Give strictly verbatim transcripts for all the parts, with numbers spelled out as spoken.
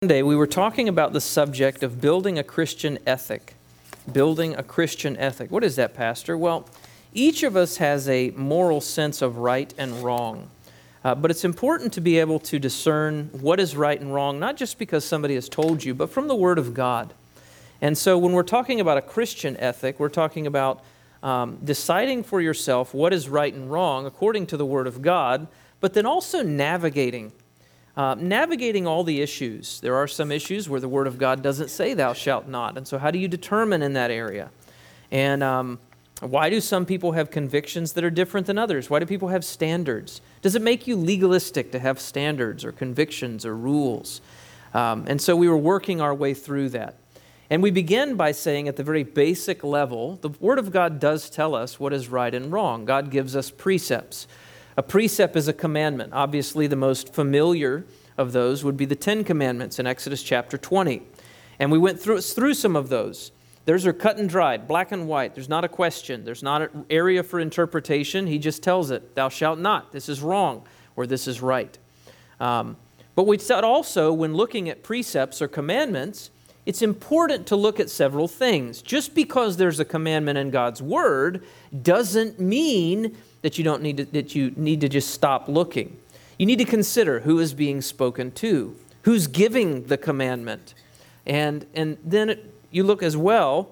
Sunday, we were talking about the subject of building a Christian ethic. Building a Christian ethic. What is that, Pastor? Well, each of us has a moral sense of right and wrong. Uh, but it's important to be able to discern what is right and wrong, not just because somebody has told you, but from the Word of God. And so when we're talking about a Christian ethic, we're talking about um, deciding for yourself what is right and wrong according to the Word of God, but then also navigating Uh, navigating all the issues. There are some issues where the Word of God doesn't say thou shalt not. And so how do you determine in that area? And um, why do some people have convictions that are different than others? Why do people have standards? Does it make you legalistic to have standards or convictions or rules? Um, and so we were working our way through that. And we begin by saying at the very basic level, the Word of God does tell us what is right and wrong. God gives us precepts. A precept is a commandment. Obviously, the most familiar of those would be the Ten Commandments in Exodus chapter twenty. And we went through, through some of those. Those are cut and dried, black and white. There's not a question. There's not an area for interpretation. He just tells it, thou shalt not. This is wrong, or this is right. Um, but we said also, when looking at precepts or commandments, it's important to look at several things. Just because there's a commandment in God's Word doesn't mean that you don't need to, that you need to just stop looking. You need to consider who is being spoken to, who's giving the commandment. And, and then it, you look as well,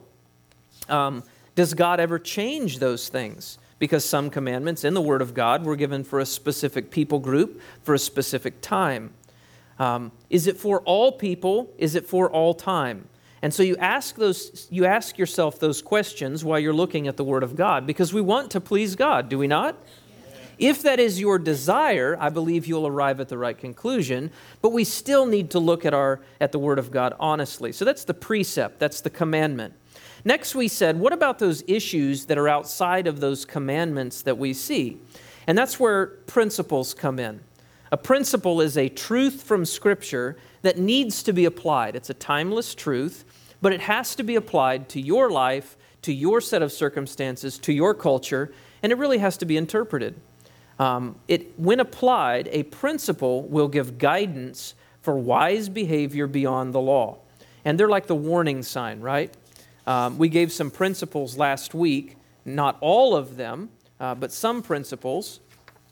um, does God ever change those things? Because some commandments in the Word of God were given for a specific people group, for a specific time. Um, is it for all people? Is it for all time? And so you ask those, you ask yourself those questions while you're looking at the Word of God, because we want to please God, do we not? Yeah. If that is your desire, I believe you'll arrive at the right conclusion, but we still need to look at our at the Word of God honestly. So that's the precept, that's the commandment. Next we said, what about those issues that are outside of those commandments that we see? And that's where principles come in. A principle is a truth from Scripture that needs to be applied. It's a timeless truth, but it has to be applied to your life, to your set of circumstances, to your culture, and it really has to be interpreted. Um, it, when applied, a principle will give guidance for wise behavior beyond the law. And they're like the warning sign, right? Um, we gave some principles last week, not all of them, uh, but some principles.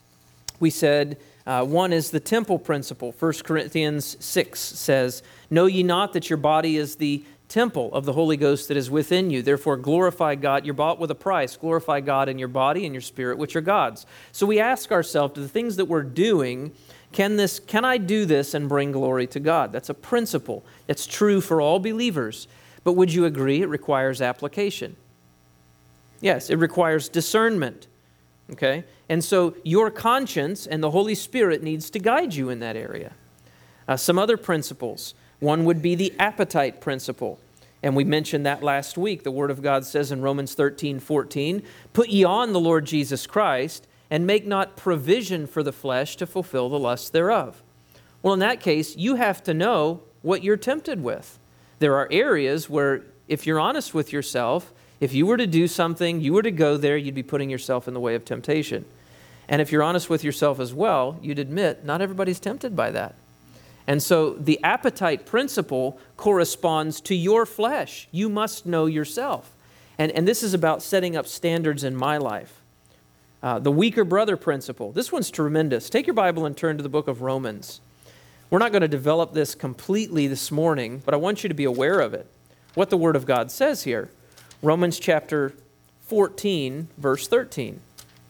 We said, Uh, one is the temple principle. First Corinthians six says, know ye not that your body is the temple of the Holy Ghost that is within you. Therefore glorify God. You're bought with a price. Glorify God in your body and your spirit, which are God's. So we ask ourselves, do the things that we're doing, can this? Can I do this and bring glory to God? That's a principle. It's true for all believers. But would you agree it requires application? Yes, it requires discernment. Okay? And so your conscience and the Holy Spirit needs to guide you in that area. Uh, some other principles. One would be the appetite principle. And we mentioned that last week. The Word of God says in Romans thirteen fourteen, put ye on the Lord Jesus Christ, and make not provision for the flesh to fulfill the lust thereof. Well, in that case, you have to know what you're tempted with. There are areas where, if you're honest with yourself, if you were to do something, you were to go there, you'd be putting yourself in the way of temptation. And if you're honest with yourself as well, you'd admit not everybody's tempted by that. And so the appetite principle corresponds to your flesh. You must know yourself. And, and this is about setting up standards in my life. Uh, the weaker brother principle. This one's tremendous. Take your Bible and turn to the book of Romans. We're not going to develop this completely this morning, but I want you to be aware of it. What the Word of God says here. Romans chapter fourteen, verse thirteen.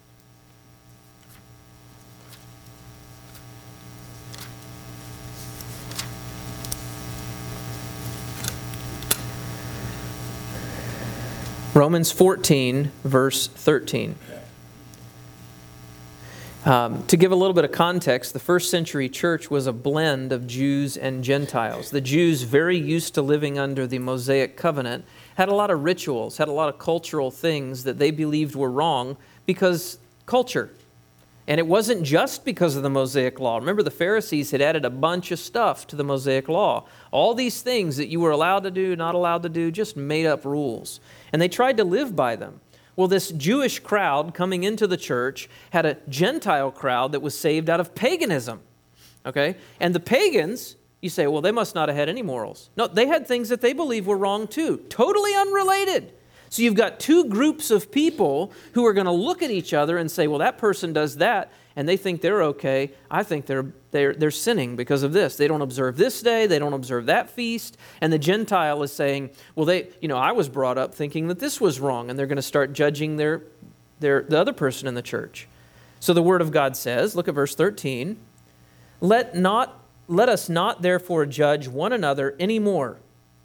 Romans fourteen, verse thirteen. Um, to give a little bit of context, the first century church was a blend of Jews and Gentiles. The Jews, very used to living under the Mosaic covenant, had a lot of rituals, had a lot of cultural things that they believed were wrong because culture. And it wasn't just because of the Mosaic law. Remember, the Pharisees had added a bunch of stuff to the Mosaic law. All these things that you were allowed to do, not allowed to do, just made up rules. And they tried to live by them. Well, this Jewish crowd coming into the church had a Gentile crowd that was saved out of paganism. Okay? And the pagans You say, well, they must not have had any morals. No, they had things that they believe were wrong too, totally unrelated. So you've got two groups of people who are going to look at each other and say, well, that person does that, and they think they're okay. I think they're, they're, they're sinning because of this. They don't observe this day. They don't observe that feast. And the Gentile is saying, well, they, you know, I was brought up thinking that this was wrong, and they're going to start judging their, their, the other person in the church. So the Word of God says, look at verse thirteen, let not Let us not therefore judge one another anymore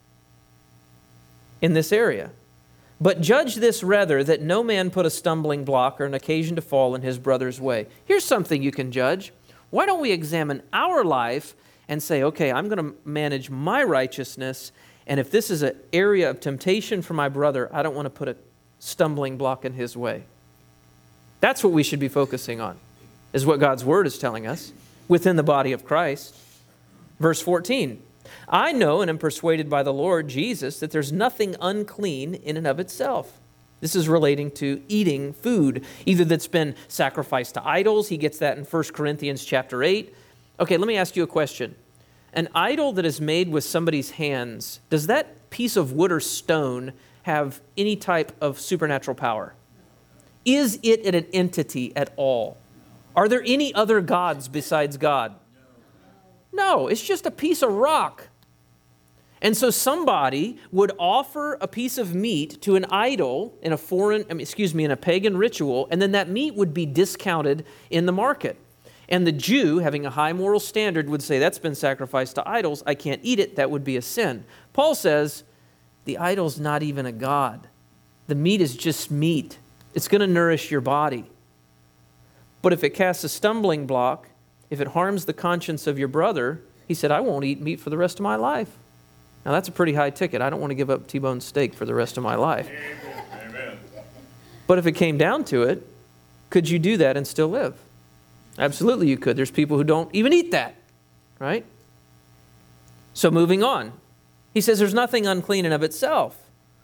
in this area, but judge this rather, that no man put a stumbling block or an occasion to fall in his brother's way. Here's something you can judge. Why don't we examine our life and say, okay, I'm going to manage my righteousness, and if this is an area of temptation for my brother, I don't want to put a stumbling block in his way. That's what we should be focusing on, is what God's Word is telling us within the body of Christ. Verse fourteen, I know and am persuaded by the Lord Jesus that there's nothing unclean in and of itself. This is relating to eating food, either that's been sacrificed to idols. He gets that in First Corinthians chapter eight. Okay, let me ask you a question. An idol that is made with somebody's hands, does that piece of wood or stone have any type of supernatural power? Is it an entity at all? Are there any other gods besides God? No, it's just a piece of rock. And so somebody would offer a piece of meat to an idol in a foreign, I mean, excuse me, in a pagan ritual, and then that meat would be discounted in the market. And the Jew, having a high moral standard, would say, that's been sacrificed to idols, I can't eat it, that would be a sin. Paul says, the idol's not even a god. The meat is just meat. It's going to nourish your body. But if it casts a stumbling block, if it harms the conscience of your brother, he said, I won't eat meat for the rest of my life. Now that's a pretty high ticket. I don't want to give up T-bone steak for the rest of my life. Amen. But if it came down to it, could you do that and still live? Absolutely you could. There's people who don't even eat that, right? So moving on. He says there's nothing unclean in of itself.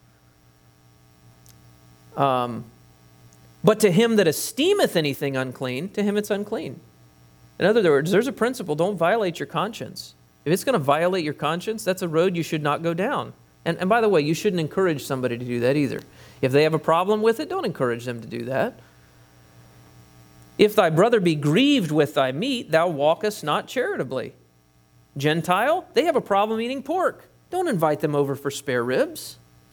Um, but to him that esteemeth anything unclean, to him it's unclean. In other words, there's a principle, don't violate your conscience. If it's going to violate your conscience, that's a road you should not go down. And, and by the way, you shouldn't encourage somebody to do that either. If they have a problem with it, don't encourage them to do that. If thy brother be grieved with thy meat, thou walkest not charitably. Gentile, they have a problem eating pork. Don't invite them over for spare ribs.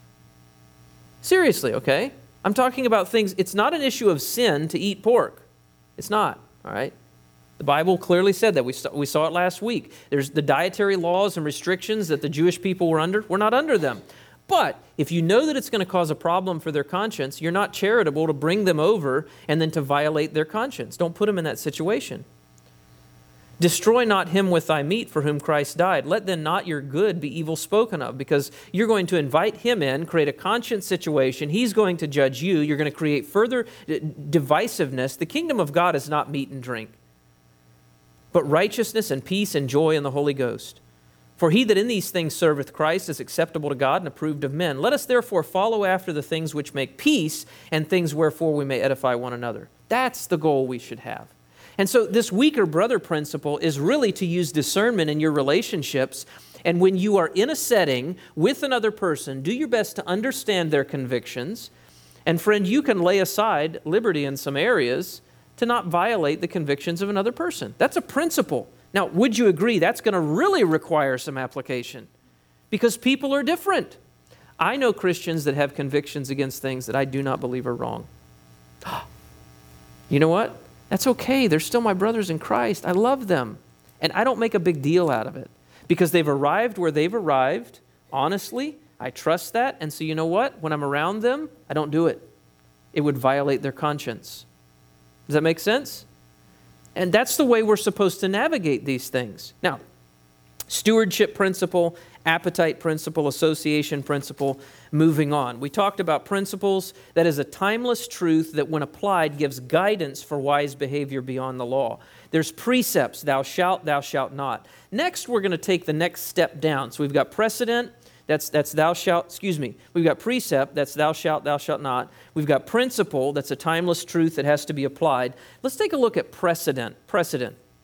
Seriously, okay? I'm talking about things, it's not an issue of sin to eat pork. It's not, all right? The Bible clearly said that. We saw, we saw it last week. There's the dietary laws and restrictions that the Jewish people were under. We're not under them. But if you know that it's going to cause a problem for their conscience, you're not charitable to bring them over and then to violate their conscience. Don't put them in that situation. Destroy not him with thy meat for whom Christ died. Let then not your good be evil spoken of, because you're going to invite him in, create a conscience situation. He's going to judge you. You're going to create further divisiveness. The kingdom of God is not meat and drink, but righteousness and peace and joy in the Holy Ghost. For he that in these things serveth Christ is acceptable to God and approved of men. Let us therefore follow after the things which make peace and things wherefore we may edify one another. That's the goal we should have. And so this weaker brother principle is really to use discernment in your relationships. And when you are in a setting with another person, do your best to understand their convictions. And friend, you can lay aside liberty in some areas to not violate the convictions of another person. That's a principle. Now, would you agree that's going to really require some application? Because people are different. I know Christians that have convictions against things that I do not believe are wrong. You know what? That's okay. They're still my brothers in Christ. I love them. And I don't make a big deal out of it. Because they've arrived where they've arrived. Honestly, I trust that. And so you know what? When I'm around them, I don't do it. It would violate their conscience. Does that make sense? And that's the way we're supposed to navigate these things. Now, stewardship principle, appetite principle, association principle, moving on. We talked about principles. That is a timeless truth that when applied gives guidance for wise behavior beyond the law. There's precepts, thou shalt, thou shalt not. Next, we're going to take the next step down. So we've got precedent, that's, that's thou shalt, excuse me. We've got precept, that's thou shalt, thou shalt not. We've got principle, that's a timeless truth that has to be applied. Let's take a look at precedent. Precedent.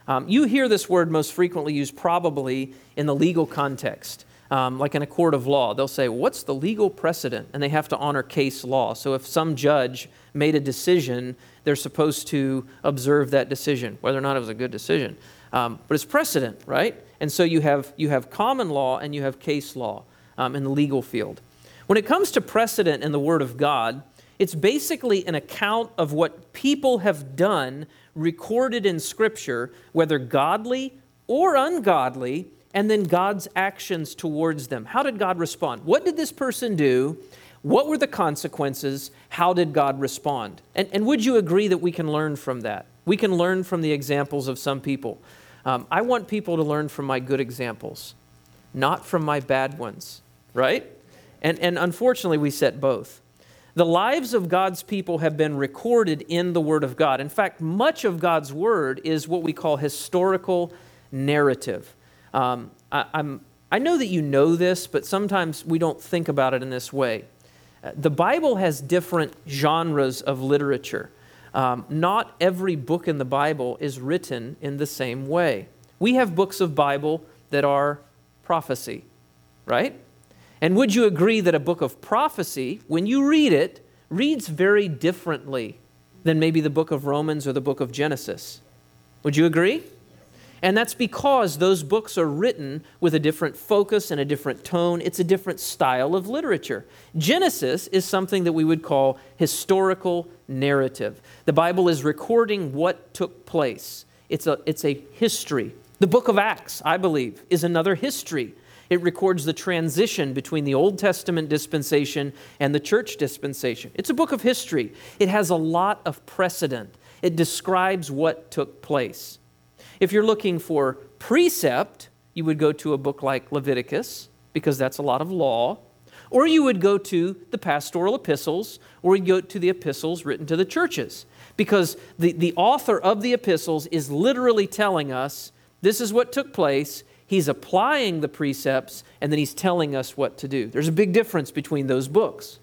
Um, you hear this word most frequently used probably in the legal context, um, like in a court of law. They'll say, what's the legal precedent? And they have to honor case law. So if some judge made a decision, they're supposed to observe that decision, whether or not it was a good decision. Um, but it's precedent, right? And so you have, you have common law and you have case law um, in the legal field. When it comes to precedent in the Word of God, it's basically an account of what people have done recorded in Scripture, whether godly or ungodly, and then God's actions towards them. How did God respond? What did this person do? What were the consequences? How did God respond? And, and would you agree that we can learn from that? We can learn from the examples of some people. Um, I want people to learn from my good examples, not from my bad ones, right? And, and unfortunately, we set both. The lives of God's people have been recorded in the Word of God. In fact, much of God's Word is what we call historical narrative. Um, I, I'm, I know that you know this, but sometimes we don't think about it in this way. Uh, the Bible has different genres of literature. Um, not every book in the Bible is written in the same way. We have books of Bible that are prophecy, right? And would you agree that a book of prophecy, when you read it, reads very differently than maybe the book of Romans or the book of Genesis? Would you agree? And that's because those books are written with a different focus and a different tone. It's a different style of literature. Genesis is something that we would call historical narrative. The Bible is recording what took place. It's a, it's a history. The book of Acts, I believe, is another history. It records the transition between the Old Testament dispensation and the church dispensation. It's a book of history. It has a lot of precedent. It describes what took place. If you're looking for precept, you would go to a book like Leviticus, because that's a lot of law. Or you would go to the pastoral epistles, or you'd go to the epistles written to the churches. Because the, the author of the epistles is literally telling us, this is what took place. He's applying the precepts, and then he's telling us what to do. There's a big difference between those books.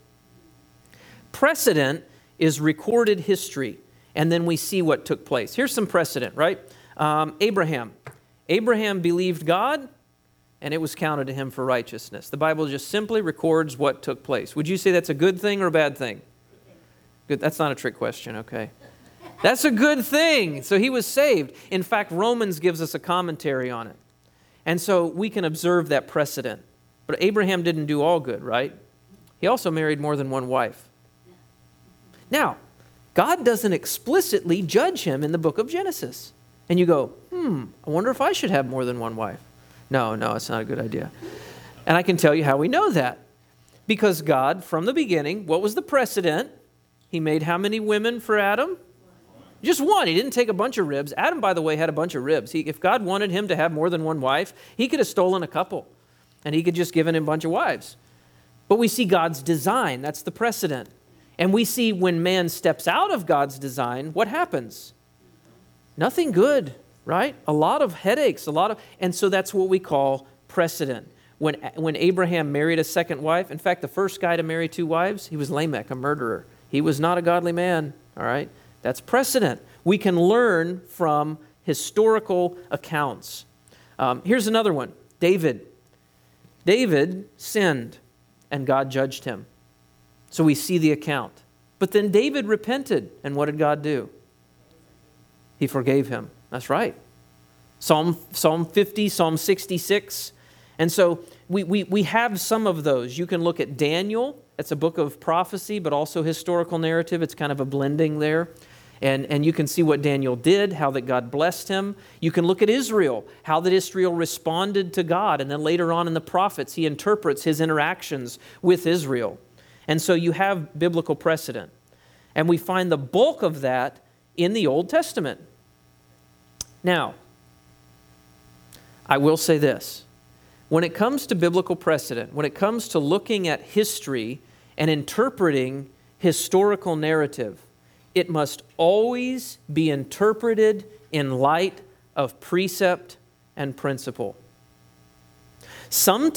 Precedent is recorded history, and then we see what took place. Here's some precedent, right? Um, Abraham. Abraham believed God, and it was counted to him for righteousness. The Bible just simply records what took place. Would you say that's a good thing or a bad thing? Good. That's not a trick question, okay. That's a good thing. So he was saved. In fact, Romans gives us a commentary on it. And so we can observe that precedent. But Abraham didn't do all good, right? He also married more than one wife. Now, God doesn't explicitly judge him in the book of Genesis. And you go, hmm, I wonder if I should have more than one wife. No, no, it's not a good idea. And I can tell you how we know that. Because God, from the beginning, what was the precedent? He made how many women for Adam? Just one. He didn't take a bunch of ribs. Adam, by the way, had a bunch of ribs. He, if God wanted him to have more than one wife, he could have stolen a couple. And he could just given him a bunch of wives. But we see God's design. That's the precedent. And we see when man steps out of God's design, what happens? Nothing good, right? A lot of headaches, a lot of, and so that's what we call precedent. When, when Abraham married a second wife, in fact, the first guy to marry two wives, he was Lamech, a murderer. He was not a godly man, all right? That's precedent. We can learn from historical accounts. Um, here's another one. David. David sinned, and God judged him. So we see the account. But then David repented, and what did God do? He forgave him. That's right. Psalm, Psalm fifty, Psalm sixty-six. And so we, we, we have some of those. You can look at Daniel. It's a book of prophecy, but also historical narrative. It's kind of a blending there. And, and you can see what Daniel did, how that God blessed him. You can look at Israel, how that Israel responded to God. And then later on in the prophets, he interprets his interactions with Israel. And so you have biblical precedent. And we find the bulk of that in the Old Testament. Now, I will say this. When it comes to biblical precedent, when it comes to looking at history and interpreting historical narrative, it must always be interpreted in light of precept and principle.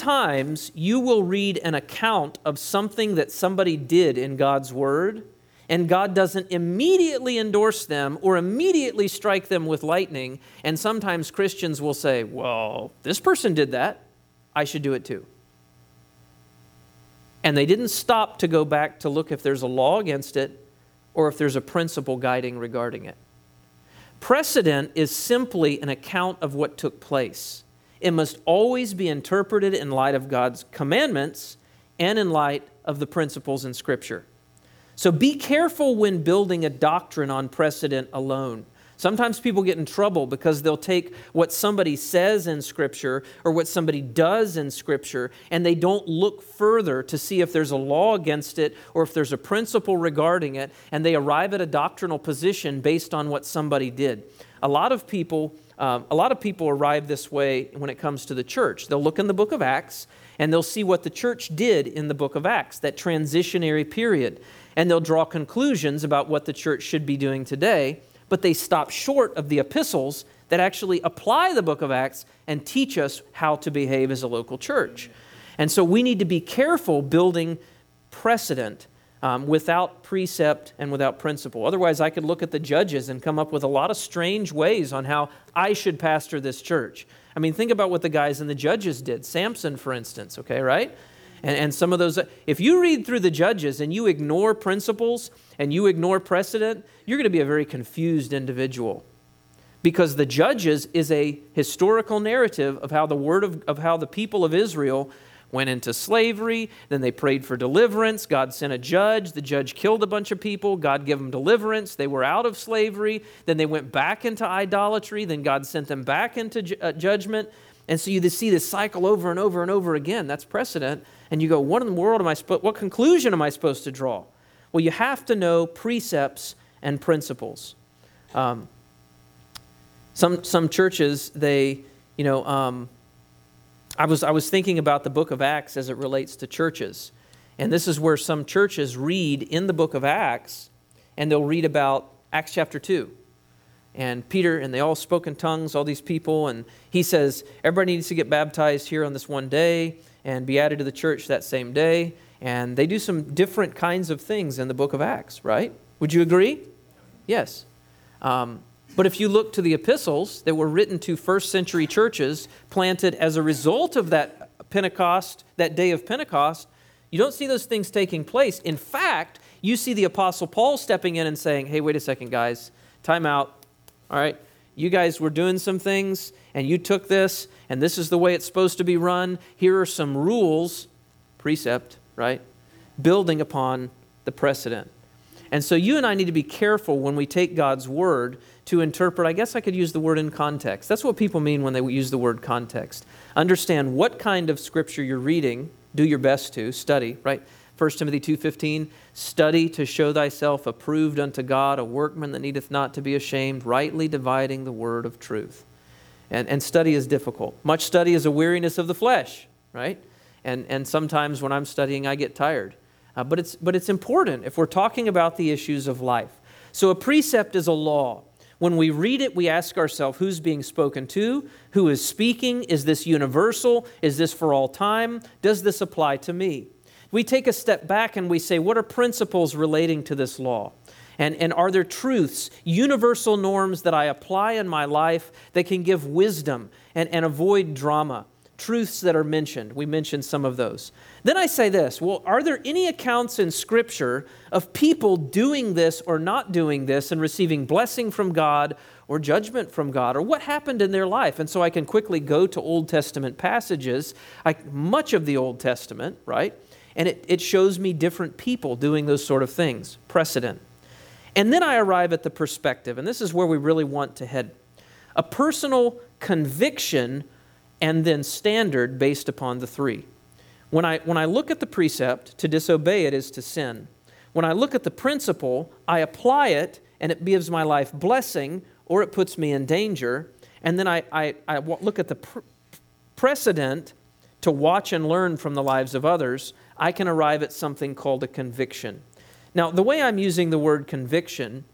Sometimes you will read an account of something that somebody did in God's Word, and God doesn't immediately endorse them or immediately strike them with lightning. And sometimes Christians will say, well, this person did that, I should do it too. And they didn't stop to go back to look if there's a law against it or if there's a principle guiding regarding it. Precedent is simply an account of what took place. It must always be interpreted in light of God's commandments and in light of the principles in Scripture. So be careful when building a doctrine on precedent alone. Sometimes people get in trouble because they'll take what somebody says in Scripture or what somebody does in Scripture, and they don't look further to see if there's a law against it or if there's a principle regarding it, and they arrive at a doctrinal position based on what somebody did. A lot of people, um, a lot of people arrive this way when it comes to the church. They'll look in the book of Acts, and they'll see what the church did in the book of Acts, that transitionary period, and they'll draw conclusions about what the church should be doing today, but they stop short of the epistles that actually apply the book of Acts and teach us how to behave as a local church. And so we need to be careful building precedent um, without precept and without principle. Otherwise, I could look at the Judges and come up with a lot of strange ways on how I should pastor this church. I mean, think about what the guys in the Judges did. Samson, for instance, okay, right? And, and some of those, if you read through the Judges and you ignore principles and you ignore precedent, you're going to be a very confused individual. Because the Judges is a historical narrative of how the word of, of how the people of Israel went into slavery, then they prayed for deliverance, God sent a judge, the judge killed a bunch of people, God gave them deliverance, they were out of slavery, then they went back into idolatry, then God sent them back into ju- uh, judgment. And so you just see this cycle over and over and over again. That's precedent. And you go, what in the world am I supposed, what conclusion am I supposed to draw? Well, you have to know precepts and principles. Um, some some churches, they, you know, um, I was I was thinking about the book of Acts as it relates to churches. And this is where some churches read in the book of Acts, and they'll read about Acts chapter two. And Peter, and they all spoke in tongues, all these people, and he says, everybody needs to get baptized here on this one day and be added to the church that same day. And they do some different kinds of things in the book of Acts, right? Would you agree? Yes. Um, but if you look to the epistles that were written to first century churches planted as a result of that Pentecost, that day of Pentecost, you don't see those things taking place. In fact, you see the Apostle Paul stepping in and saying, hey, wait a second, guys, time out. All right, you guys were doing some things, and you took this, and this is the way it's supposed to be run. Here are some rules, precept, right, building upon the precedent. And so you and I need to be careful when we take God's word to interpret. I guess I could use the word in context. That's what people mean when they use the word context. Understand what kind of scripture you're reading. Do your best to study, right? First Timothy two fifteen, study to show thyself approved unto God, a workman that needeth not to be ashamed, rightly dividing the word of truth. And, and study is difficult. Much study is a weariness of the flesh, right? And, and sometimes when I'm studying, I get tired. Uh, but it's, but it's important if we're talking about the issues of life. So a precept is a law. When we read it, we ask ourselves, who's being spoken to? Who is speaking? Is this universal? Is this for all time? Does this apply to me? We take a step back and we say, what are principles relating to this law? And, and are there truths, universal norms that I apply in my life that can give wisdom and, and avoid drama? Truths that are mentioned. We mentioned some of those. Then I say this, well, are there any accounts in Scripture of people doing this or not doing this and receiving blessing from God or judgment from God, or what happened in their life? And so I can quickly go to Old Testament passages, like much of the Old Testament, right? And it, it shows me different people doing those sort of things, precedent. And then I arrive at the perspective, and this is where we really want to head. A personal conviction and then standard based upon the three. When I, when I look at the precept, to disobey it is to sin. When I look at the principle, I apply it, and it gives my life blessing, or it puts me in danger. And then I, I, I look at the pr- precedent to watch and learn from the lives of others. I can arrive at something called a conviction. Now, the way I'm using the word conviction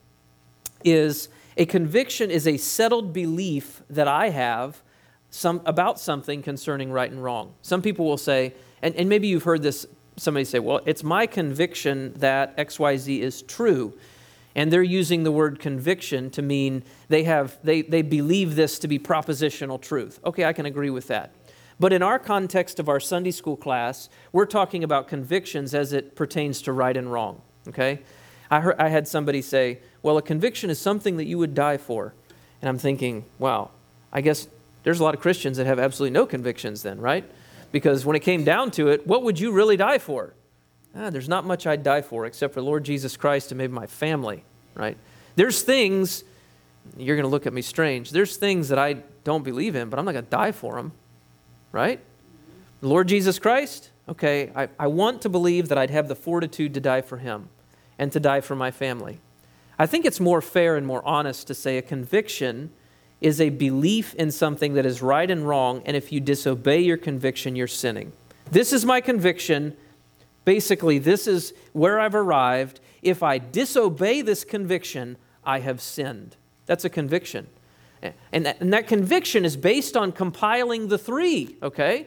is a conviction is a settled belief that I have some, about something concerning right and wrong. Some people will say, and, and maybe you've heard this somebody say, well, it's my conviction that X Y Z is true. And they're using the word conviction to mean they have they, they believe this to be propositional truth. Okay, I can agree with that. But in our context of our Sunday school class, we're talking about convictions as it pertains to right and wrong. Okay? I heard, I had somebody say, well, a conviction is something that you would die for. And I'm thinking, wow, I guess there's a lot of Christians that have absolutely no convictions then, right? Because when it came down to it, what would you really die for? Ah, there's not much I'd die for except for Lord Jesus Christ and maybe my family, right? There's things, you're going to look at me strange, there's things that I don't believe in, but I'm not going to die for them, right? The Lord Jesus Christ, okay, I, I want to believe that I'd have the fortitude to die for Him and to die for my family. I think it's more fair and more honest to say a conviction is a belief in something that is right and wrong, and if you disobey your conviction, you're sinning. This is my conviction. Basically, this is where I've arrived. If I disobey this conviction, I have sinned. That's a conviction. And that, and that conviction is based on compiling the three, okay?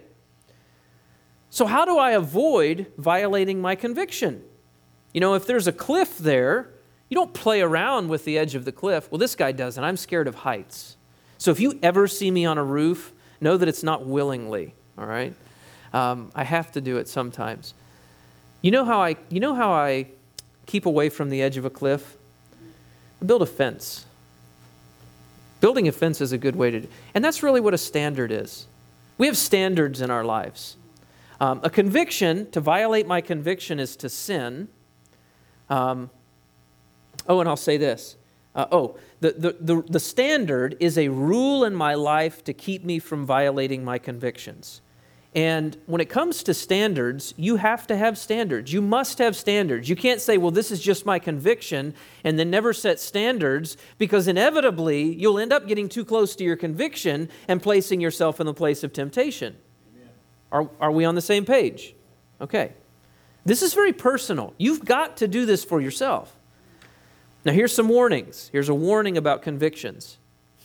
So how do I avoid violating my conviction? You know, if there's a cliff there, you don't play around with the edge of the cliff. Well, this guy doesn't. I'm scared of heights. So if you ever see me on a roof, know that it's not willingly, all right? Um, I have to do it sometimes. You know how I, you know how I keep away from the edge of a cliff? I build a fence. Building a fence is a good way to do it. And that's really what a standard is. We have standards in our lives. Um, a conviction, to violate my conviction is to sin. Um, oh, and I'll say this. Uh, oh, the, the, the, the standard is a rule in my life to keep me from violating my convictions. And when it comes to standards, you have to have standards. You must have standards. You can't say, well, this is just my conviction, and then never set standards, because inevitably you'll end up getting too close to your conviction and placing yourself in the place of temptation. Are, are we on the same page? Okay. This is very personal. You've got to do this for yourself. Now, here's some warnings. Here's a warning about convictions.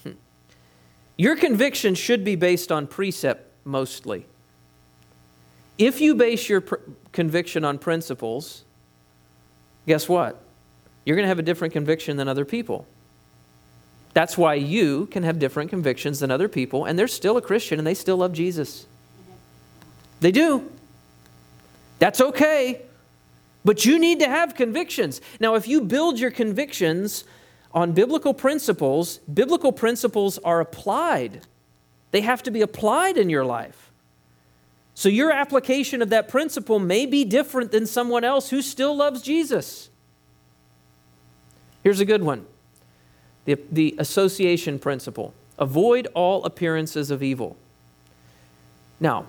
Your conviction should be based on precept mostly. If you base your pr- conviction on principles, guess what? You're going to have a different conviction than other people. That's why you can have different convictions than other people, and they're still a Christian and they still love Jesus. They do. That's okay. But you need to have convictions. Now, if you build your convictions on biblical principles, biblical principles are applied. They have to be applied in your life. So your application of that principle may be different than someone else who still loves Jesus. Here's a good one. The, the association principle. Avoid all appearances of evil. Now,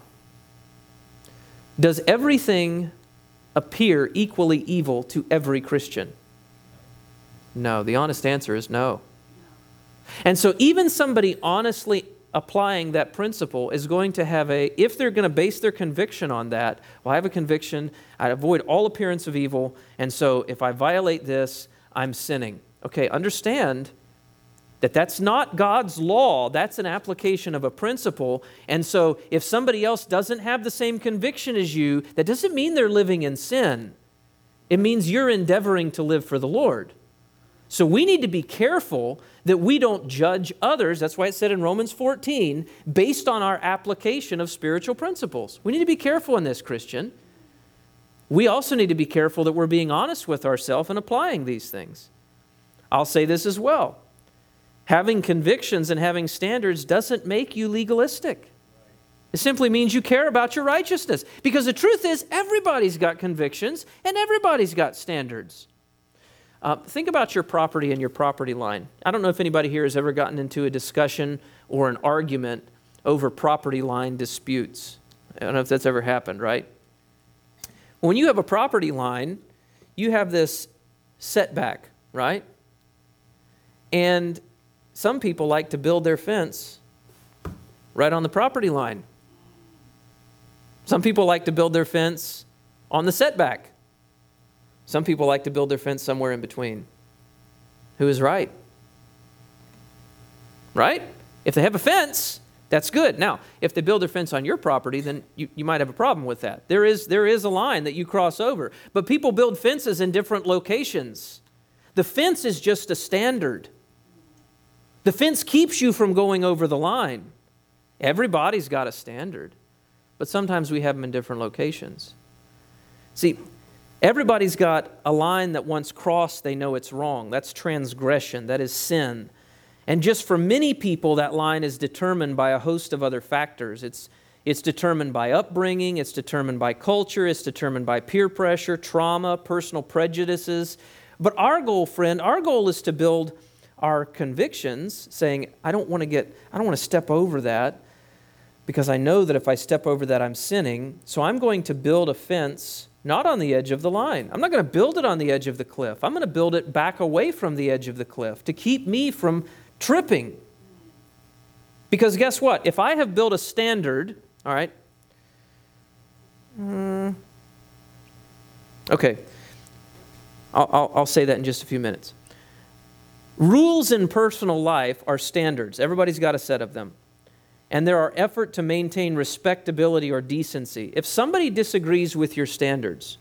does everything appear equally evil to every Christian? No. The honest answer is no. And so even somebody honestly applying that principle is going to have a, if they're going to base their conviction on that, well, I have a conviction, I avoid all appearance of evil, and so if I violate this, I'm sinning. Okay, understand that that's not God's law. That's an application of a principle. And so if somebody else doesn't have the same conviction as you, that doesn't mean they're living in sin. It means you're endeavoring to live for the Lord. So we need to be careful that we don't judge others. That's why it said in Romans fourteen, based on our application of spiritual principles. We need to be careful in this, Christian. We also need to be careful that we're being honest with ourselves and applying these things. I'll say this as well. Having convictions and having standards doesn't make you legalistic. It simply means you care about your righteousness. Because the truth is, everybody's got convictions and everybody's got standards. Uh, think about your property and your property line. I don't know if anybody here has ever gotten into a discussion or an argument over property line disputes. I don't know if that's ever happened, right? When you have a property line, you have this setback, right? And some people like to build their fence right on the property line. Some people like to build their fence on the setback. Some people like to build their fence somewhere in between. Who is right? Right? If they have a fence, That's good. Now, if they build their fence on your property, then you, you might have a problem with that. There is, there is a line that you cross over. But people build fences in different locations. The fence is just a standard. The fence keeps you from going over the line. Everybody's got a standard, but sometimes we have them in different locations. See, everybody's got a line that once crossed, they know it's wrong. That's transgression. That is sin. And just for many people, that line is determined by a host of other factors. It's, it's determined by upbringing, it's determined by culture, it's determined by peer pressure, trauma, personal prejudices. But our goal, friend, our goal is to build our convictions, saying, I don't want to get, I don't want to step over that because I know that if I step over that, I'm sinning. So I'm going to build a fence not on the edge of the line. I'm not going to build it on the edge of the cliff. I'm going to build it back away from the edge of the cliff to keep me from tripping. Because guess what? If I have built a standard, all right, mm, okay, I'll, I'll, I'll say that in just a few minutes. Rules in personal life are standards. Everybody's got a set of them. And there are effort to maintain respectability or decency. If somebody disagrees with your standards,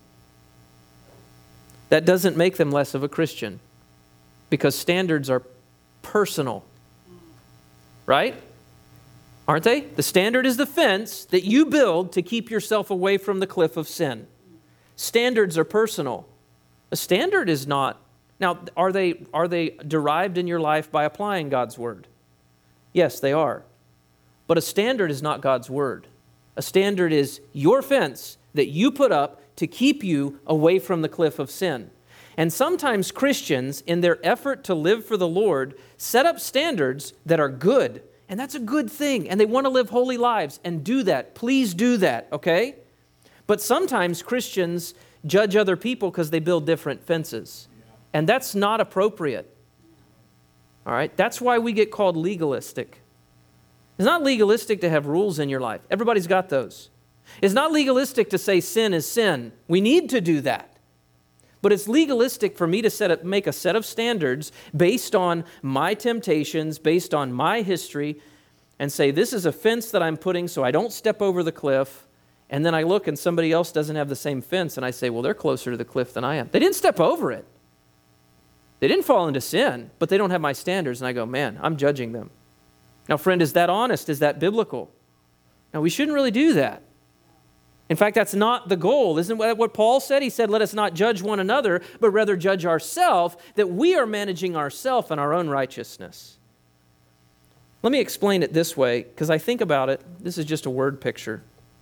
that doesn't make them less of a Christian, because standards are personal, right? Aren't they? The standard is the fence that you build to keep yourself away from the cliff of sin. Standards are personal. A standard is not. Now, are they, are they derived in your life by applying God's word? Yes, they are. But a standard is not God's word. A standard is your fence that you put up to keep you away from the cliff of sin. And sometimes Christians, in their effort to live for the Lord, set up standards that are good. And that's a good thing. And they want to live holy lives and do that. Please do that, okay? But sometimes Christians judge other people because they build different fences. And that's not appropriate. All right? That's why we get called legalistic. It's not legalistic to have rules in your life. Everybody's got those. It's not legalistic to say sin is sin. We need to do that. But it's legalistic for me to set up, make a set of standards based on my temptations, based on my history, and say, this is a fence that I'm putting so I don't step over the cliff. And then I look and somebody else doesn't have the same fence, and I say, well, they're closer to the cliff than I am. They didn't step over it. They didn't fall into sin, but they don't have my standards. And I go, man, I'm judging them. Now, friend, is that honest? Is that biblical? Now, we shouldn't really do that. In fact, that's not the goal. Isn't that what Paul said? He said, let us not judge one another, but rather judge ourselves, that we are managing ourselves and our own righteousness. Let me explain it this way, because I think about it. This is just a word picture.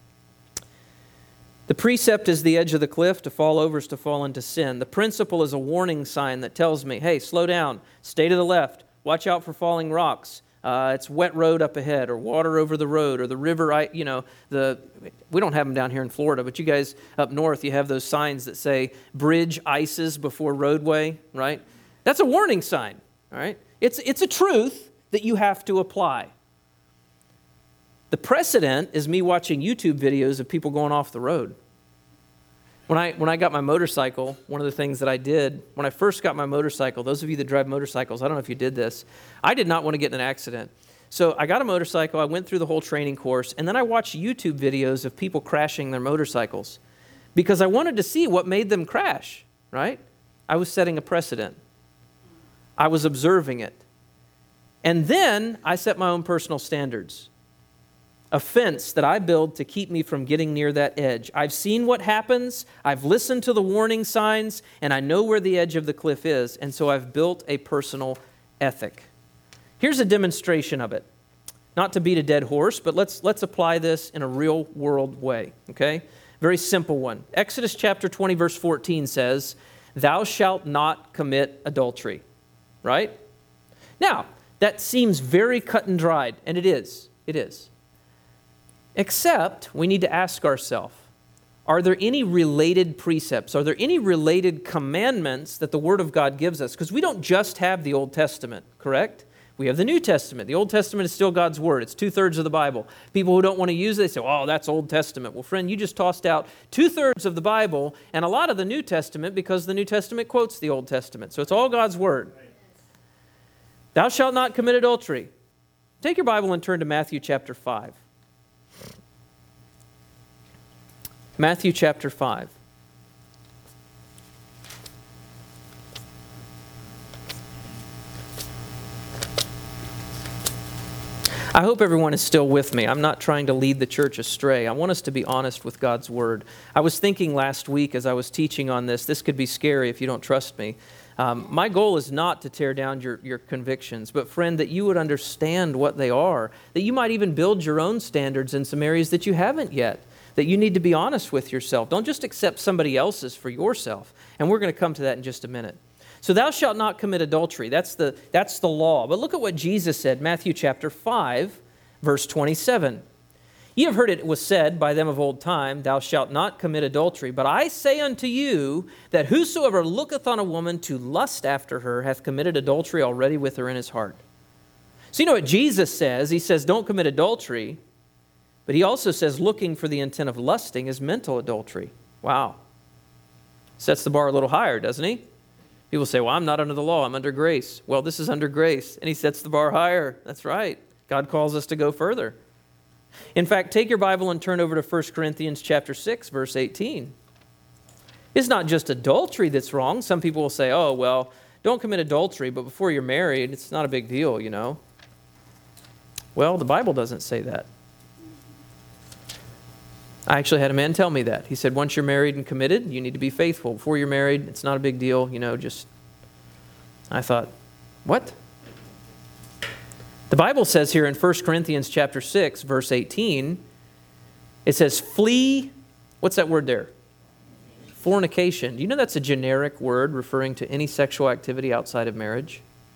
The precept is the edge of the cliff. To fall over is to fall into sin. The principle is a warning sign that tells me, hey, slow down, stay to the left, watch out for falling rocks. Uh, it's wet road up ahead, or water over the road, or the river, I, you know, the, we don't have them down here in Florida, but you guys up north, you have those signs that say bridge ices before roadway, right? That's a warning sign, all right? It's, it's a truth that you have to apply. The precedent is me watching YouTube videos of people going off the road. When I, when I got my motorcycle, one of the things that I did, when I first got my motorcycle, those of you that drive motorcycles, I don't know if you did this, I did not want to get in an accident. So I got a motorcycle, I went through the whole training course, and then I watched YouTube videos of people crashing their motorcycles because I wanted to see what made them crash, right? I was setting a precedent. I was observing it. And then I set my own personal standards. A fence that I build to keep me from getting near that edge. I've seen what happens, I've listened to the warning signs, and I know where the edge of the cliff is, and so I've built a personal ethic. Here's a demonstration of it. Not to beat a dead horse, but let's, let's apply this in a real world way, okay? Very simple one. Exodus chapter twenty, verse fourteen says, thou shalt not commit adultery, right? Now, that seems very cut and dried, and it is, it is. Except we need to ask ourselves, are there any related precepts? Are there any related commandments that the Word of God gives us? Because we don't just have the Old Testament, correct? We have the New Testament. The Old Testament is still God's Word. It's two-thirds of the Bible. People who don't want to use it, they say, oh, that's Old Testament. Well, friend, you just tossed out two-thirds of the Bible and a lot of the New Testament because the New Testament quotes the Old Testament. So it's all God's Word. Thou shalt not commit adultery. Take your Bible and turn to Matthew chapter five. Matthew chapter five. I hope everyone is still with me. I'm not trying to lead the church astray. I want us to be honest with God's Word. I was thinking last week as I was teaching on this, this could be scary if you don't trust me. Um, my goal is not to tear down your, your convictions, but friend, that you would understand what they are, that you might even build your own standards in some areas that you haven't yet, that you need to be honest with yourself. Don't just accept somebody else's for yourself. And we're going to come to that in just a minute. So thou shalt not commit adultery. That's the, that's the law. But look at what Jesus said, Matthew chapter five, verse twenty-seven. Ye have heard it was said by them of old time, thou shalt not commit adultery. But I say unto you that whosoever looketh on a woman to lust after her hath committed adultery already with her in his heart. So you know what Jesus says? He says don't commit adultery. But he also says looking for the intent of lusting is mental adultery. Wow. Sets the bar a little higher, doesn't he? People say, well, I'm not under the law, I'm under grace. Well, this is under grace, and he sets the bar higher. That's right. God calls us to go further. In fact, take your Bible and turn over to First Corinthians chapter six, verse eighteen. It's not just adultery that's wrong. Some people will say, oh, well, don't commit adultery, but before you're married, it's not a big deal, you know. Well, the Bible doesn't say that. I actually had a man tell me that. He said, once you're married and committed, you need to be faithful. Before you're married, it's not a big deal, you know, just... I thought, what? The Bible says here in First Corinthians chapter six, verse eighteen, it says, flee, what's that word there? Fornication. Do you know that's a generic word referring to any sexual activity outside of marriage?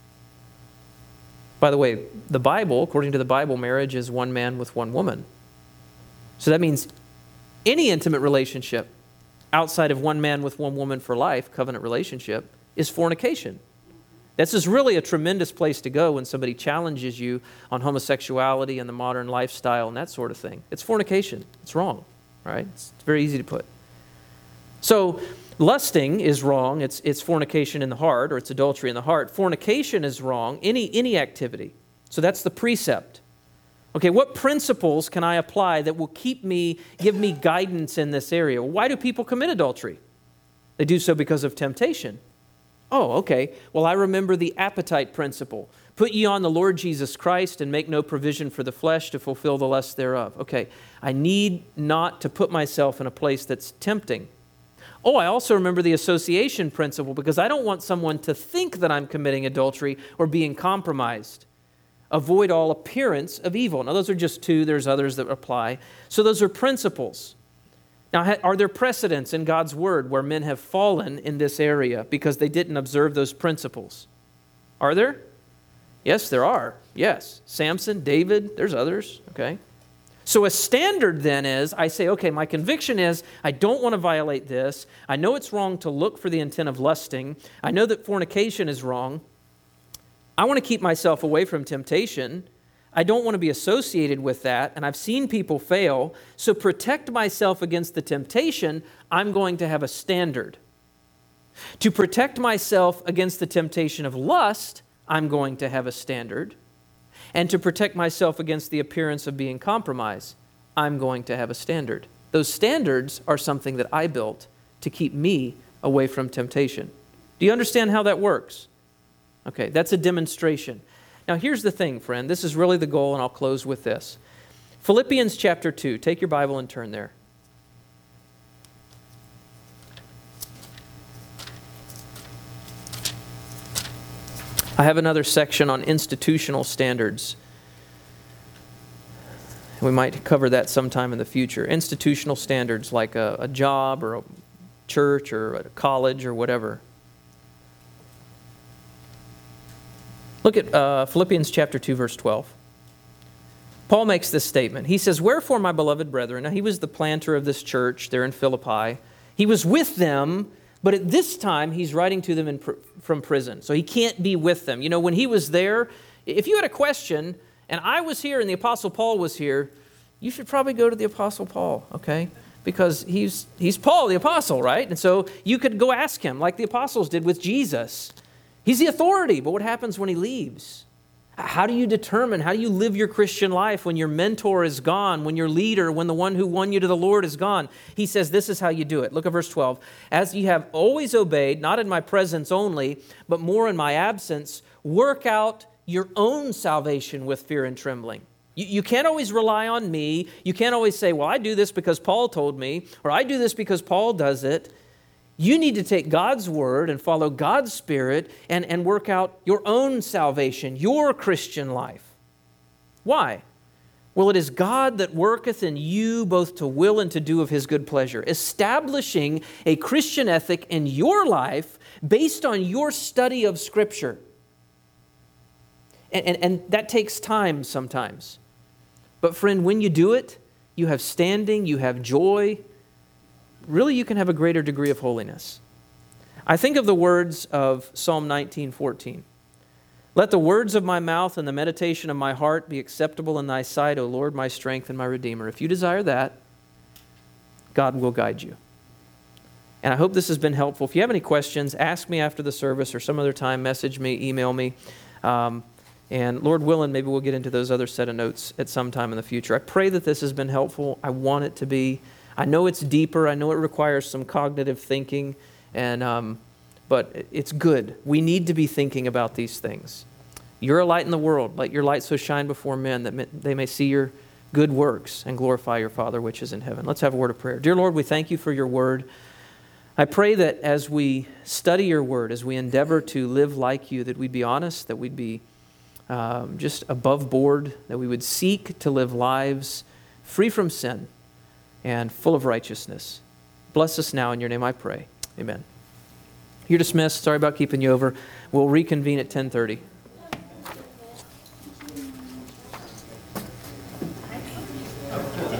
By the way, the Bible, according to the Bible, marriage is one man with one woman. So that means any intimate relationship outside of one man with one woman for life, covenant relationship, is fornication. This is really a tremendous place to go when somebody challenges you on homosexuality and the modern lifestyle and that sort of thing. It's fornication. It's wrong, right? It's very easy to put. So lusting is wrong. It's, it's fornication in the heart, or it's adultery in the heart. Fornication is wrong, any, any activity. So that's the precept. Okay, what principles can I apply that will keep me, give me guidance in this area? Why do people commit adultery? They do so because of temptation. Oh, okay. Well, I remember the appetite principle. Put ye on the Lord Jesus Christ and make no provision for the flesh to fulfill the lust thereof. Okay, I need not to put myself in a place that's tempting. Oh, I also remember the association principle because I don't want someone to think that I'm committing adultery or being compromised. Avoid all appearance of evil. Now, those are just two. There's others that apply. So those are principles. Now, are there precedents in God's Word where men have fallen in this area because they didn't observe those principles? Are there? Yes, there are. Yes. Samson, David, there's others. Okay. So a standard then is, I say, okay, my conviction is I don't want to violate this. I know it's wrong to look for the intent of lusting. I know that fornication is wrong. I want to keep myself away from temptation. I don't want to be associated with that, and I've seen people fail. So protect myself against the temptation, I'm going to have a standard. To protect myself against the temptation of lust, I'm going to have a standard. And to protect myself against the appearance of being compromised, I'm going to have a standard. Those standards are something that I built to keep me away from temptation. Do you understand how that works? Okay, that's a demonstration. Now here's the thing, friend. This is really the goal, and I'll close with this. Philippians chapter two. Take your Bible and turn there. I have another section on institutional standards. We might cover that sometime in the future. Institutional standards like a, a job or a church or a college or whatever. Look at uh, Philippians chapter two, verse twelve. Paul makes this statement. He says, wherefore, my beloved brethren, now he was the planter of this church there in Philippi. He was with them, but at this time he's writing to them in pr- from prison. So he can't be with them. You know, when he was there, if you had a question, and I was here and the Apostle Paul was here, you should probably go to the Apostle Paul, okay? Because he's he's Paul the Apostle, right? And so you could go ask him like the apostles did with Jesus. He's the authority, but what happens when he leaves? How do you determine, how do you live your Christian life when your mentor is gone, when your leader, when the one who won you to the Lord is gone? He says this is how you do it. Look at verse twelve. As you have always obeyed, not in my presence only, but more in my absence, work out your own salvation with fear and trembling. You, you can't always rely on me. You can't always say, well, I do this because Paul told me, or I do this because Paul does it. You need to take God's word and follow God's Spirit and, and work out your own salvation, your Christian life. Why? Well, it is God that worketh in you both to will and to do of His good pleasure, establishing a Christian ethic in your life based on your study of Scripture. And, and, and that takes time sometimes. But friend, when you do it, you have standing, you have joy. Really, you can have a greater degree of holiness. I think of the words of Psalm nineteen fourteen. Let the words of my mouth and the meditation of my heart be acceptable in thy sight, O Lord, my strength and my Redeemer. If you desire that, God will guide you. And I hope this has been helpful. If you have any questions, ask me after the service or some other time, message me, email me. Um, and Lord willing, maybe we'll get into those other set of notes at some time in the future. I pray that this has been helpful. I want it to be. I know it's deeper. I know it requires some cognitive thinking, and um, but it's good. We need to be thinking about these things. You're a light in the world. Let your light so shine before men that they may see your good works and glorify your Father which is in heaven. Let's have a word of prayer. Dear Lord, we thank you for your word. I pray that as we study your word, as we endeavor to live like you, that we'd be honest, that we'd be um, just above board, that we would seek to live lives free from sin and full of righteousness. Bless us now in your name, I pray. Amen. You're dismissed. Sorry about keeping you over. We'll reconvene at ten thirty.